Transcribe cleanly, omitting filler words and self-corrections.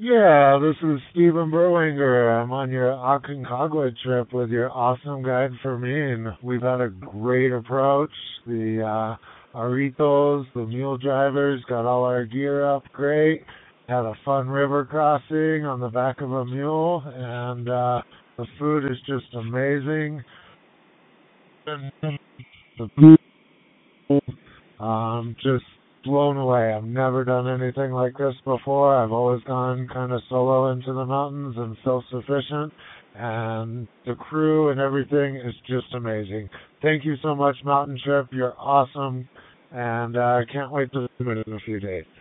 Yeah, this is Stephen Berlinger. I'm on your Aconcagua trip with your awesome guide for me, and we've had a great approach. The Aritos, the mule drivers, got all our gear up great. Had a fun river crossing on the back of a mule, and the food is just amazing. The just blown away. I've never done anything like this before. I've always gone kind of solo into the mountains and self-sufficient, and the crew and everything is just amazing. Thank you so much, Mountain Trip. You're awesome, and I can't wait to do it in a few days.